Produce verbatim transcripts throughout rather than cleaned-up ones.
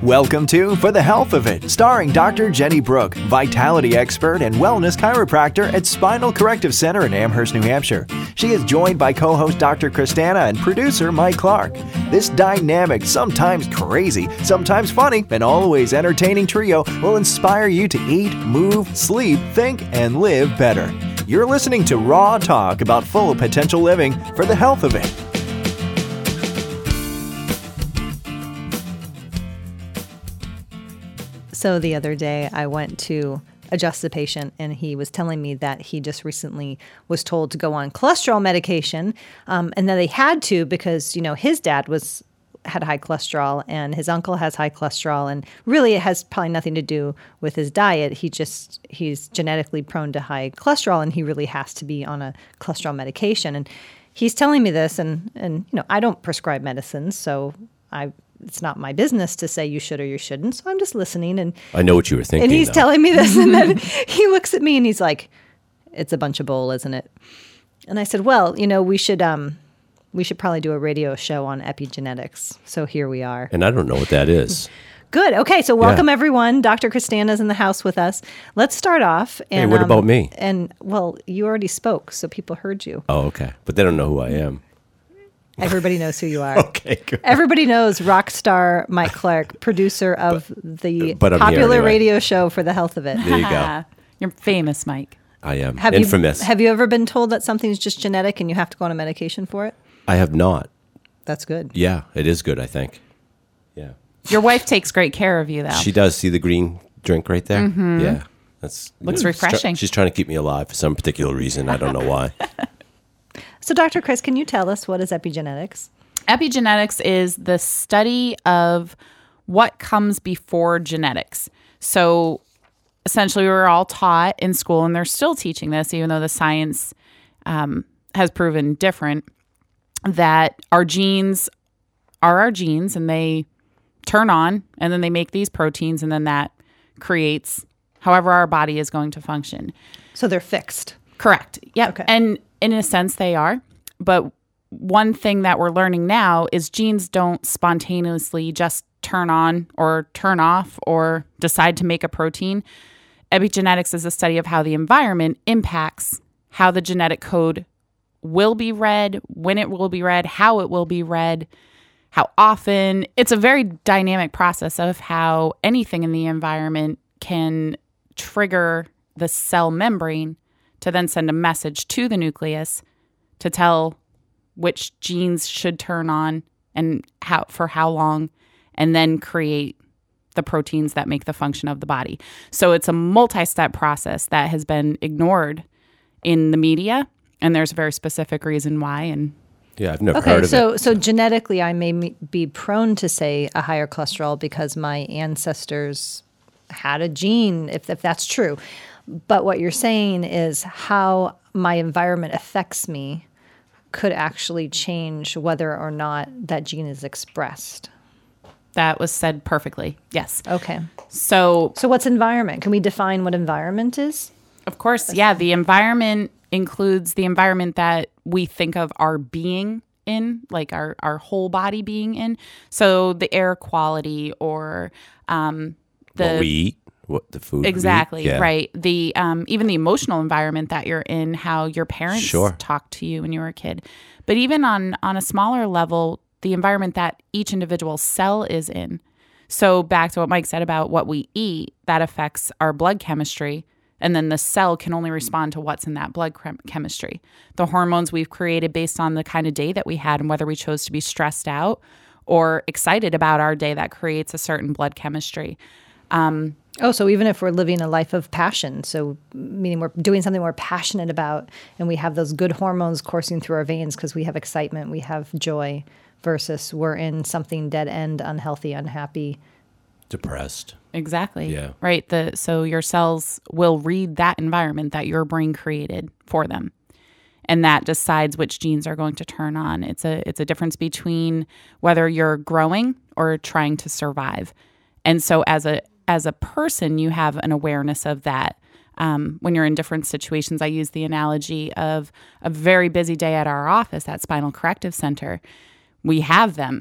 Welcome to For the Health of It, starring Doctor Jenny Brook, vitality expert and wellness chiropractor at Spinal Corrective Center in Amherst, New Hampshire. She is joined by co-host Doctor Christana and producer Mike Clark. This dynamic, sometimes crazy, sometimes funny, and always entertaining trio will inspire you to eat, move, sleep, think, and live better. You're listening to Raw Talk about full potential living for the health of it. So the other day I went to adjust the patient and he was telling me that he just recently was told to go on cholesterol medication um, and that they had to because, you know, his dad was had high cholesterol and his uncle has high cholesterol, and really it has probably nothing to do with his diet. He just, he's genetically prone to high cholesterol and he really has to be on a cholesterol medication. And he's telling me this and, and you know, I don't prescribe medicines, so I it's not my business to say you should or you shouldn't. So I'm just listening. And I know what you were thinking. And he's though. telling me this. And then he looks at me and he's like, it's a bunch of bull, isn't it? And I said, well, you know, we should um, we should probably do a radio show on epigenetics. So here we are. And I don't know what that is. Good. Okay. So welcome, Yeah. everyone. Doctor Christana's in the house with us. Let's start off. And, Hey, what um, about me? And, well, you already spoke, so people heard you. Oh, okay. But they don't know who I am. Everybody knows who you are. Okay, good. Everybody knows rock star Mike Clark, producer of But- the but I'm here popular anyway. radio show For the Health of It. There you go. You're famous, Mike. I am. Have Infamous. You, have you ever been told that something's just genetic and you have to go on a medication for it? I have not. That's good. Yeah, it is good, I think. Yeah. Your wife takes great care of you, though. She does. See the green drink right there? Mm-hmm. Yeah. That's Looks she's try- refreshing. She's trying to keep me alive for some particular reason. I don't know why. So, Doctor Chris, can you tell us what is epigenetics? Epigenetics is the study of what comes before genetics. So essentially, we were all taught in school, and they're still teaching this, even though the science um, has proven different, that our genes are our genes, and they turn on, and then they make these proteins, and then that creates however our body is going to function. So they're fixed. Correct. Yeah. Okay. And in a sense, they are. But one thing that we're learning now is genes don't spontaneously just turn on or turn off or decide to make a protein. Epigenetics is a study of how the environment impacts how the genetic code will be read, when it will be read, how it will be read, how often. It's a very dynamic process of how anything in the environment can trigger the cell membrane to then send a message to the nucleus to tell which genes should turn on and how for how long, and then create the proteins that make the function of the body. So it's a multi-step process that has been ignored in the media, and there's a very specific reason why. And Yeah, I've never Okay, heard of so it. so genetically, I may m- be prone to say a higher cholesterol because my ancestors had a gene, if if that's true. But what you're saying is how my environment affects me could actually change whether or not that gene is expressed. that was said perfectly. Yes. Okay. So So what's environment? Can we define what environment is? of course, yeah, the environment includes the environment that we think of our being in, like our, our whole body being in. So the air quality or um, the What we eat, what the food we eat. exactly Yeah. right. The um, even the emotional environment that you're in, how your parents Sure. talked to you when you were a kid, but even on on a smaller level, the environment that each individual cell is in. So back to what Mike said about what we eat, that affects our blood chemistry. And then the cell can only respond to what's in that blood chem- chemistry. The hormones we've created based on the kind of day that we had and whether we chose to be stressed out or excited about our day, that creates a certain blood chemistry. Um, Oh, so even if we're living a life of passion, so meaning we're doing something we're passionate about and we have those good hormones coursing through our veins because we have excitement, we have joy, versus we're in something dead end, unhealthy, unhappy. Depressed. Exactly. Yeah. Right. The so your cells will read that environment that your brain created for them. And that decides which genes are going to turn on. It's a it's a difference between whether you're growing or trying to survive. And so as a as a person, you have an awareness of that. Um, when you're in different situations, I use the analogy of a very busy day at our office at Spinal Corrective Center. We have them.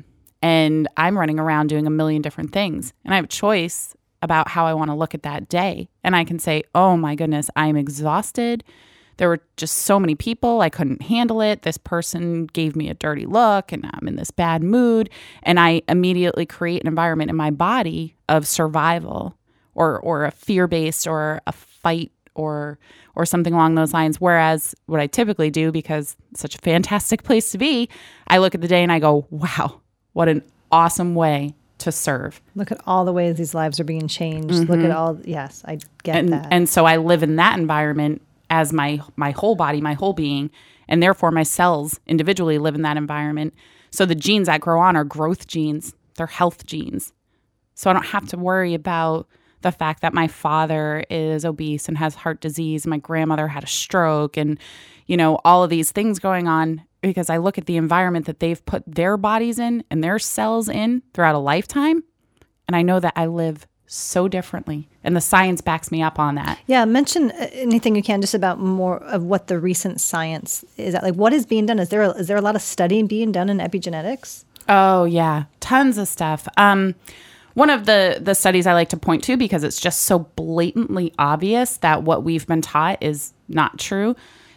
and I'm running around doing a million different things. And I have a choice about how I want to look at that day. And I can say, oh my goodness, I'm exhausted. There were just so many people. I couldn't handle it. This person gave me a dirty look and I'm in this bad mood. And I immediately create an environment in my body of survival or or a fear-based or a fight or or something along those lines. Whereas what I typically do, because it's such a fantastic place to be, I look at the day and I go, wow, what an awesome way to serve. Look at all the ways these lives are being changed. Mm-hmm. Look at all, yes, I get and, that. And so I live in that environment as my my whole body, my whole being, and therefore my cells individually live in that environment. So the genes that grow on are growth genes. They're health genes. So I don't have to worry about the fact that my father is obese and has heart disease, and my grandmother had a stroke, and, you know, all of these things going on, because I look at the environment that they've put their bodies in and their cells in throughout a lifetime, and I know that I live so differently, and the science backs me up on that. Yeah, mention anything you can just about more of what the recent science is. Like, what is being done? Is there a, is there a lot of studying being done in epigenetics? Oh yeah, tons of stuff. Um, one of the the studies I like to point to, because it's just so blatantly obvious that what we've been taught is not true,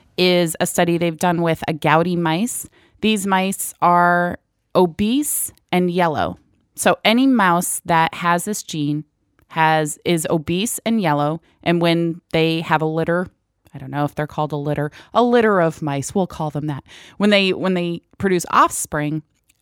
is a study they've done with agouti mice. These mice are obese and yellow. So any mouse that has this gene has is obese and yellow, and when they have a litter, I don't know if they're called a litter, a litter of mice, we'll call them that. When they when they produce offspring,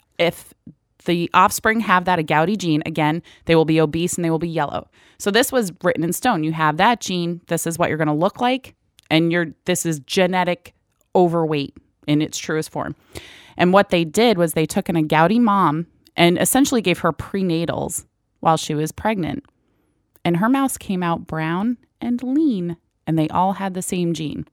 if the offspring have that agouti gene, again, they will be obese and they will be yellow. So this was written in stone. You have that gene, this is what you're going to look like, and you're this is genetic overweight in its truest form. And what they did was they took an agouti mom and essentially gave her prenatals while she was pregnant. And her mouse came out brown and lean, and they all had the same gene.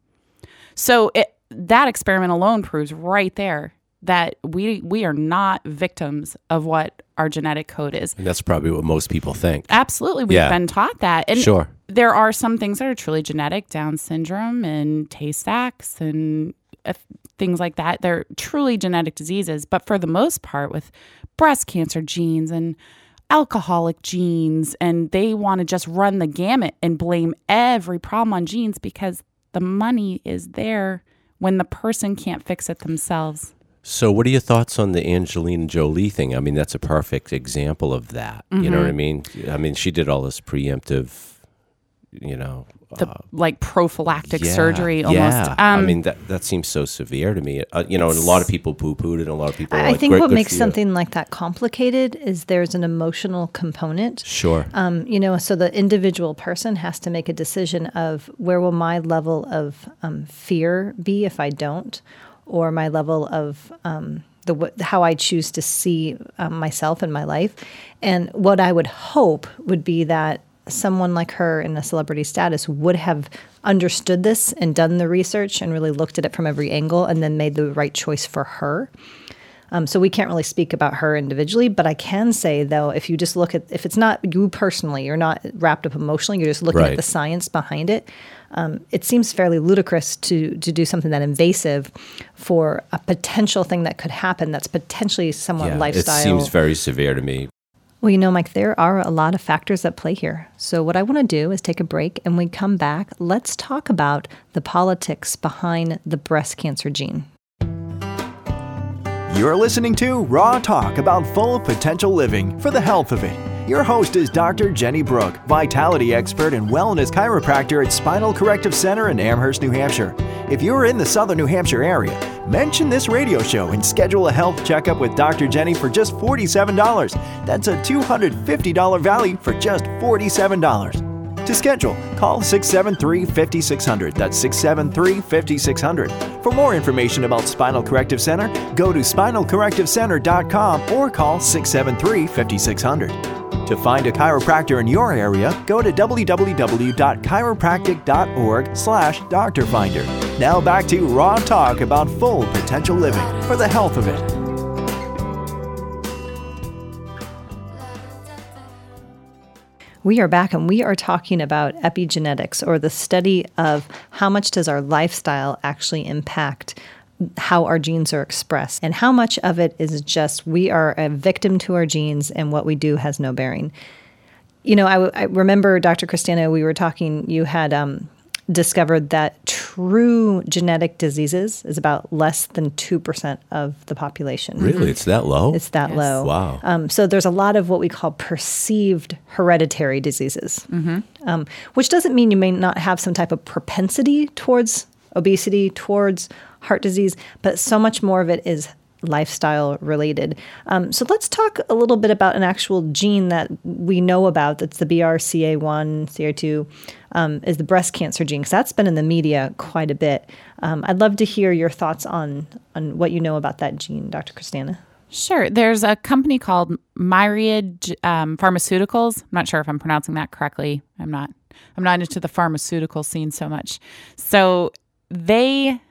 So it, that experiment alone proves right there that we we are not victims of what our genetic code is. And that's probably what most people think. Absolutely. We've yeah. been taught that. And sure. there are some things that are truly genetic, Down syndrome and Tay-Sachs and uh, things like that. They're truly genetic diseases. But for the most part, with breast cancer genes and alcoholic genes, and they want to just run the gamut and blame every problem on genes because the money is there when the person can't fix it themselves. So what are your thoughts on the Angelina Jolie thing? I mean, that's a perfect example of that. Mm-hmm. You know what I mean? I mean, she did all this preemptive, you know. The, uh, like prophylactic yeah, surgery almost. Yeah. Um, I mean, that that seems so severe to me. Uh, you know, and a lot of people poo-pooed it, and a lot of people are I like, think Great, what good makes for you. something like that complicated is there's an emotional component. Sure. Um, you know, so the individual person has to make a decision of where will my level of um, fear be if I don't, or my level of um, the how I choose to see um, myself in my life. And what I would hope would be that someone like her in a celebrity status would have understood this and done the research and really looked at it from every angle and then made the right choice for her. Um, so we can't really speak about her individually, but I can say, though, if you just look at, if it's not you personally, you're not wrapped up emotionally, you're just looking right. at the science behind it, um, it seems fairly ludicrous to to do something that invasive for a potential thing that could happen that's potentially somewhat yeah, lifestyle. It seems very severe to me. Well, you know, Mike, there are a lot of factors at play here. So what I want to do is take a break, and when we come back, let's talk about the politics behind the breast cancer gene. You're listening to Raw Talk about full potential living for the health of it. Your host is Doctor Jenny Brook, vitality expert and wellness chiropractor at Spinal Corrective Center in Amherst, New Hampshire. If you're in the southern New Hampshire area, mention this radio show and schedule a health checkup with Doctor Jenny for just forty-seven dollars. That's a two hundred fifty dollars value for just forty-seven dollars. To schedule, call six seven three, five six zero zero. That's six seven three, five six zero zero. For more information about Spinal Corrective Center, go to spinal corrective center dot com or call six seven three, five six zero zero. To find a chiropractor in your area, go to w w w dot chiropractic dot org slash doctor finder. Now back to Raw Talk about full potential living for the health of it. We are back, and we are talking about epigenetics, or the study of how much does our lifestyle actually impact how our genes are expressed and how much of it is just we are a victim to our genes and what we do has no bearing. You know, I, I remember, Doctor Christiana, we were talking, you had um, discovered that true genetic diseases is about less than two percent of the population. Really? It's that low? It's that Yes. low. Wow. Um, so there's a lot of what we call perceived hereditary diseases, Mm-hmm. um, which doesn't mean you may not have some type of propensity towards obesity, towards heart disease, but so much more of it is lifestyle related. Um, so let's talk a little bit about an actual gene that we know about. That's the B R C A one, C A two, um, is the breast cancer gene, because that's been in the media quite a bit. Um, I'd love to hear your thoughts on on what you know about that gene, Doctor Christiana. Sure. There's a company called Myriad um, Pharmaceuticals. I'm not sure if I'm pronouncing that correctly. I'm not. I'm not into the pharmaceutical scene so much. So they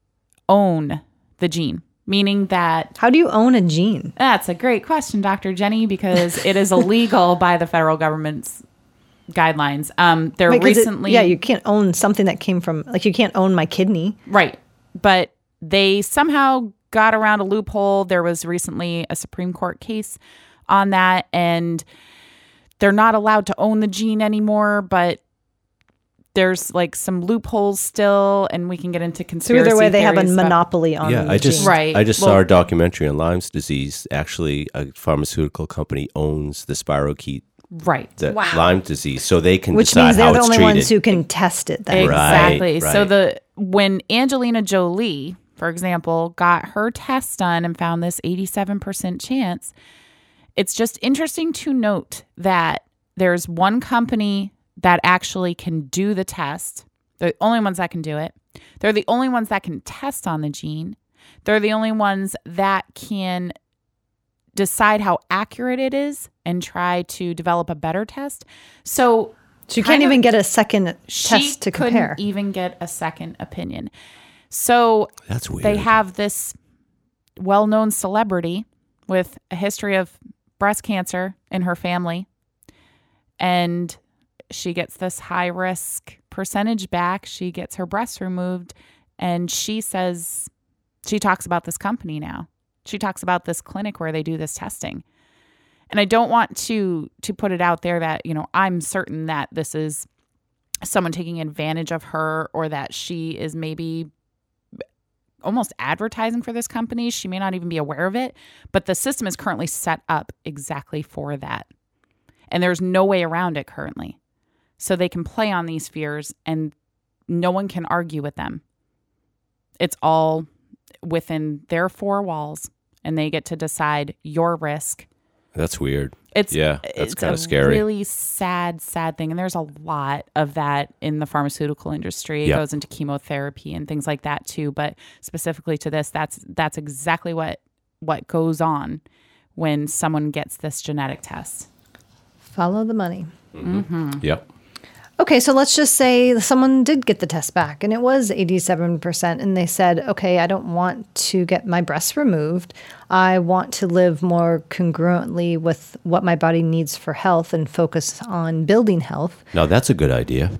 own the gene, meaning that How do you own a gene? that's a great question, Doctor Jenny, because it is illegal by the federal government's guidelines. Um, there Right, 'cause it- recently, yeah, you can't own something that came from, like you can't own my kidney. right, but they somehow got around a loophole. There was recently a Supreme Court case on that, and they're not allowed to own the gene anymore, but there's like some loopholes still, and we can get into So conspiracy either way, they have a theories about- monopoly on Yeah, the I just gene. Right. I just Well- saw a documentary on Lyme's disease. Actually, a pharmaceutical company owns the spirochete, right. the Lyme disease, so they can Which decide means they're how the it's only treated. ones who can test it. Then. Right. Exactly. So right. the when Angelina Jolie, for example, got her test done and found this eighty-seven percent chance, it's just interesting to note that there's one company that actually can do the test. They're the only ones that can do it. They're the only ones that can test on the gene. They're the only ones that can decide how accurate it is and try to develop a better test. So So you kind can't of- even get a second she test to compare. couldn't even get a second opinion. So That's weird. they have this well-known celebrity with a history of breast cancer in her family, and she gets this high-risk percentage back. She gets her breasts removed, and she says, she talks about this company now. She talks about this clinic where they do this testing. And I don't want to to put it out there that, you know, I'm certain that this is someone taking advantage of her, or that she is maybe almost advertising for this company. She may not even be aware of it, but the system is currently set up exactly for that. And there's no way around it currently. So they can play on these fears and no one can argue with them. It's all within their four walls, and they get to decide your risk. That's weird. It's Yeah, that's it's kinda a scary. really sad, sad thing. And there's a lot of that in the pharmaceutical industry. It Yep. goes into chemotherapy and things like that too. But specifically to this, that's that's exactly what what goes on when someone gets this genetic test. Follow the money. Yep. Okay, so let's just say someone did get the test back and it was eighty-seven percent, and they said, okay, I don't want to get my breasts removed. I want to live more congruently with what my body needs for health and focus on building health. Now that's a good idea.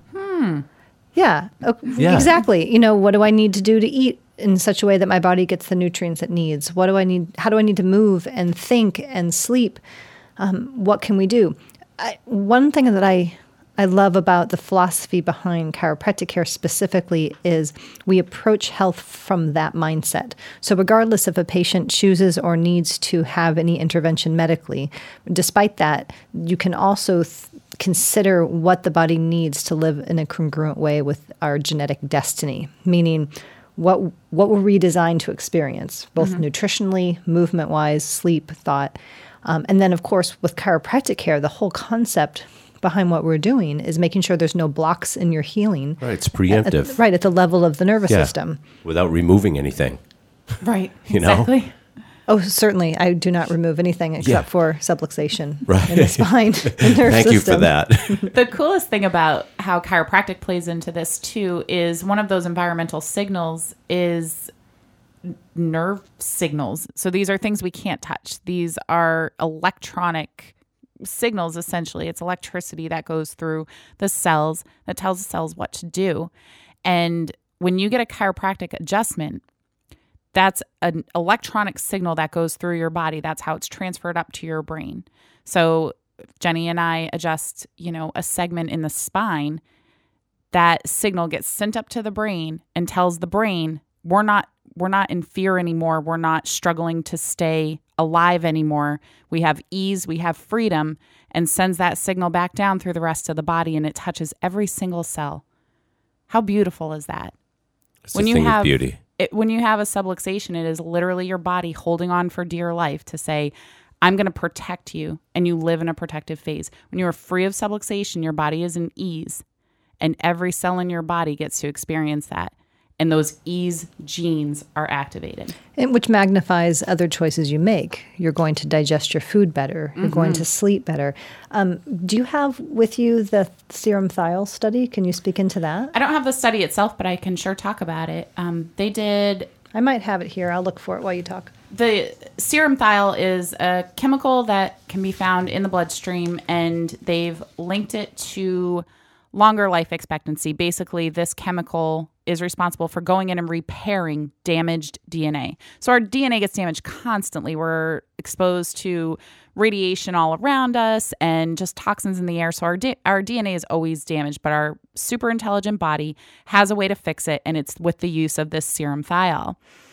Yeah, o- Yeah. exactly. You know, what do I need to do to eat in such a way that my body gets the nutrients it needs? What do I need? How do I need to move and think and sleep? Um, what can we do? I, one thing that I I love about the philosophy behind chiropractic care specifically is we approach health from that mindset. So regardless if a patient chooses or needs to have any intervention medically, despite that, you can also th- consider what the body needs to live in a congruent way with our genetic destiny, meaning what what were we designed to experience, both nutritionally, movement-wise, sleep, thought. Um, and then, of course, with chiropractic care, the whole concept behind what we're doing is making sure there's no blocks in your healing. Right. It's At- preemptive. right, at the level of the nervous Yeah. system. Without removing anything. Right. You know? exactly. Oh, certainly. I do not remove anything except Yeah. for subluxation Right. in the spine and nerve Thank you for system. that. The coolest thing about how chiropractic plays into this too is one of those environmental signals is n- nerve signals. So these are things we can't touch. These are electronic signals, essentially. It's electricity that goes through the cells that tells the cells what to do. And when you get a chiropractic adjustment, that's an electronic signal that goes through your body. That's how it's transferred up to your brain. So Jenny and I adjust, you know, a segment in the spine. That signal gets sent up to the brain and tells the brain, we're not we're not in fear anymore. We're not struggling to stay alive anymore. We have ease, we have freedom, and sends that signal back down through the rest of the body, and it touches every single cell. How beautiful is that? It's when a you thing have of beauty. It, when you have a subluxation, it is literally your body holding on for dear life to say, I'm going to protect you, and you live in a protective phase. When you are free of subluxation, your body is in ease, and every cell in your body gets to experience that. And those ease genes are activated. And which magnifies other choices you make. You're going to digest your food better. You're mm-hmm. going to sleep better. Um, do you have with you the serum thiol study? Can you speak into that? I don't have the study itself, but I can sure talk about it. Um, they did... I might have it here. I'll look for it while you talk. The serum thiol is a chemical that can be found in the bloodstream, and they've linked it to longer life expectancy. Basically, this chemical is responsible for going in and repairing damaged D N A. So our D N A gets damaged constantly. We're exposed to radiation all around us and just toxins in the air. So our D- our D N A is always damaged, but our super intelligent body has a way to fix it, and it's with the use of this serum thiol.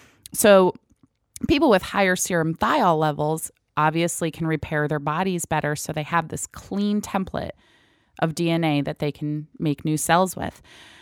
So people with higher serum thiol levels obviously can repair their bodies better, so they have this clean template of D N A that they can make new cells with.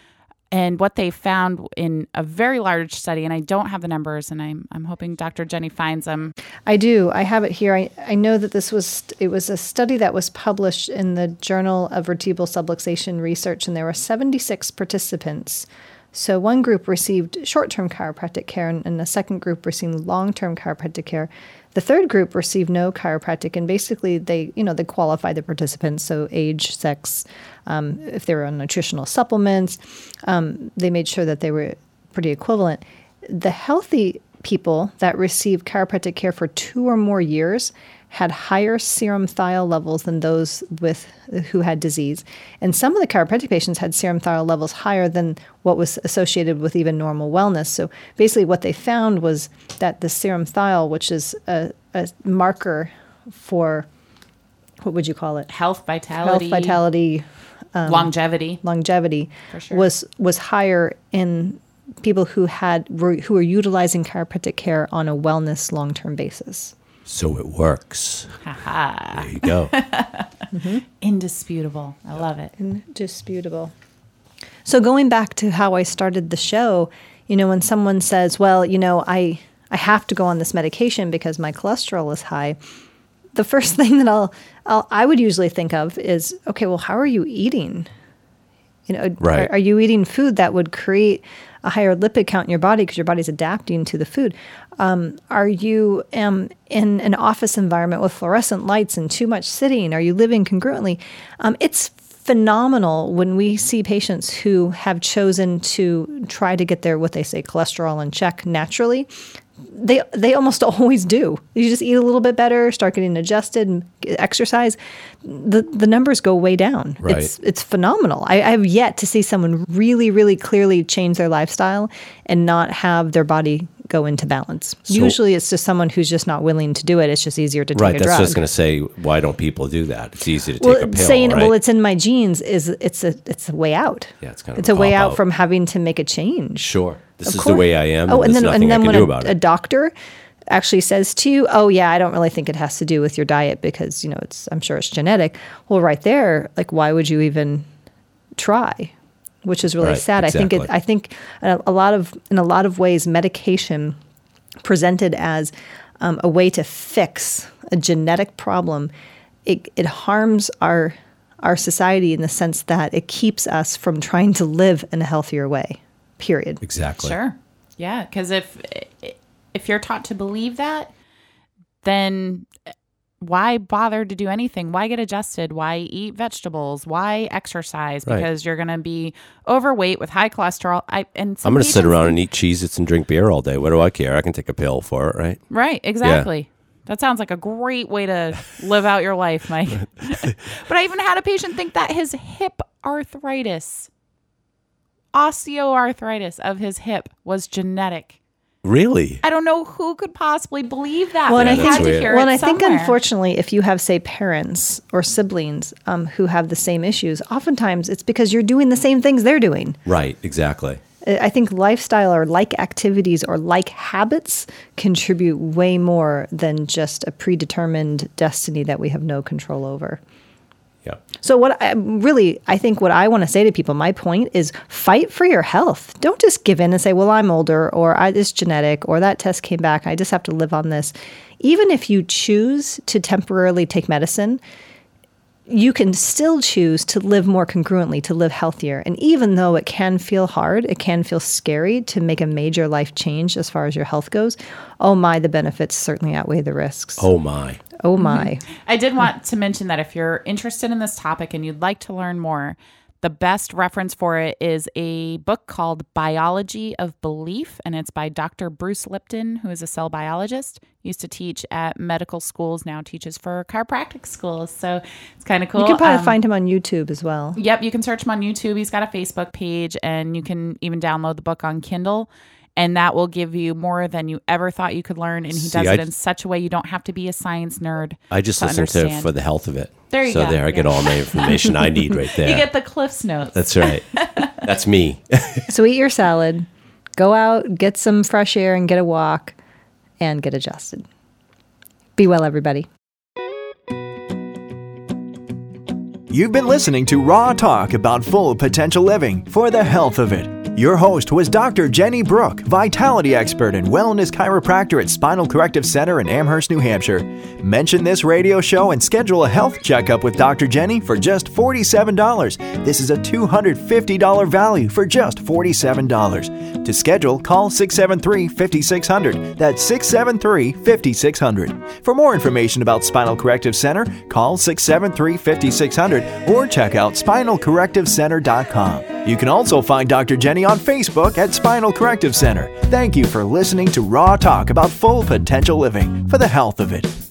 And what they found in a very large study, and I don't have the numbers, and I'm I'm hoping Doctor Jenny finds them. I do. I have it here. I, I know that this was it was a study that was published in the Journal of Vertebral Subluxation Research, and there were seventy-six participants. So one group received short-term chiropractic care, and, and the second group received long-term chiropractic care. The third group received no chiropractic, and basically they, you know, they qualified the participants, so age, sex, um, if they were on nutritional supplements. Um, they made sure that they were pretty equivalent. The healthy people that received chiropractic care for two or more years had higher serum thiol levels than those with who had disease. And some of the chiropractic patients had serum thiol levels higher than what was associated with even normal wellness. So basically what they found was that the serum thiol, which is a, a marker for, what would you call it? Health, vitality. Health, vitality. Um, longevity. Longevity. For sure. was was higher in people who had were, who were utilizing chiropractic care on a wellness long-term basis. So it works. Ha-ha. There you go. mm-hmm. Indisputable. I love it. Indisputable. So going back to how I started the show, you know, when someone says, well, you know, I, I have to go on this medication because my cholesterol is high, the first thing that I'll, I'll I would usually think of is, okay, well, how are you eating? You know, right. are, are you eating food that would create a higher lipid count in your body because your body's adapting to the food? Um, are you um, in an office environment with fluorescent lights and too much sitting? Are you living congruently? Um, it's phenomenal when we see patients who have chosen to try to get their, what they say, cholesterol in check naturally. They they almost always do. You just eat a little bit better, start getting adjusted, and exercise. The the numbers go way down. Right. It's it's phenomenal. I, I have yet to see someone really, really clearly change their lifestyle and not have their body go into balance. So, usually it's just someone who's just not willing to do it. It's just easier to take right, a drug. Right, that's just going to say, why don't people do that? It's easy to well, take a pill, saying, right? well, it's in my genes is it's a it's a way out. Yeah, it's kind of It's a way out, out from having to make a change. Sure. This Of is course. the way I am, oh, and, and there's then, nothing and then I can when do a, about a it. doctor actually says to you, oh, yeah, I don't really think it has to do with your diet because, you know, it's I'm sure it's genetic. Well, right there, like, why would you even try? Which is really Right, sad. exactly. I think it, I think a, a lot of, in a lot of ways, medication presented as um, a way to fix a genetic problem, it, it harms our our society in the sense that it keeps us from trying to live in a healthier way, period. Exactly. Sure. Yeah, because if if you're taught to believe that, then why bother to do anything? Why get adjusted? Why eat vegetables? Why exercise? Right. Because you're going to be overweight with high cholesterol. I and some I'm going to sit patients around think- and eat Cheez-Its and drink beer all day. What do I care? I can take a pill for it, right? Right, exactly. That sounds like a great way to live out your life, Mike. But I even had a patient think that his hip arthritis, osteoarthritis of his hip was genetic. Really? I don't know who could possibly believe that. Well, but and I I had think, to hear well, and it I think somewhere. unfortunately, if you have, say, parents or siblings um, who have the same issues, oftentimes it's because you're doing the same things they're doing. Right, exactly. I think lifestyle or like activities or like habits contribute way more than just a predetermined destiny that we have no control over. Yeah. So what I really, I think what I want to say to people, my point is fight for your health. Don't just give in and say, well, I'm older, or I, it's genetic, or that test came back. I just have to live on this. Even if you choose to temporarily take medicine, you can still choose to live more congruently, to live healthier. And even though it can feel hard, it can feel scary to make a major life change as far as your health goes, oh my, the benefits certainly outweigh the risks. Oh, my. Oh my. I did want to mention that if you're interested in this topic and you'd like to learn more, the best reference for it is a book called Biology of Belief, and it's by Doctor Bruce Lipton, who is a cell biologist. Used to teach at medical schools, now teaches for chiropractic schools. So it's kind of cool. You can probably Um, find him on YouTube as well. Yep, you can search him on YouTube. He's got a Facebook page, and you can even download the book on Kindle. And that will give you more than you ever thought you could learn. And he See, does I- it in such a way you don't have to be a science nerd. I just to listen to it understand. for the health of it. There you so go. there, I get Yeah. all my information I need right there. You get the Cliff's Notes. That's right. That's me. So eat your salad, go out, get some fresh air and get a walk, and get adjusted. Be well, everybody. You've been listening to Raw Talk about full potential living for the health of it. Your host was Doctor Jenny Brook, vitality expert and wellness chiropractor at Spinal Corrective Center in Amherst, New Hampshire. Mention this radio show and schedule a health checkup with Doctor Jenny for just forty-seven dollars. This is a two hundred fifty dollars value for just forty-seven dollars. To schedule, call six seven three, five six zero zero. That's six seven three, five six zero zero. For more information about Spinal Corrective Center, call six seven three, five six zero zero or check out spinal corrective center dot com. You can also find Doctor Jenny on Facebook at Spinal Corrective Center. Thank you for listening to Raw Talk about full potential living for the health of it.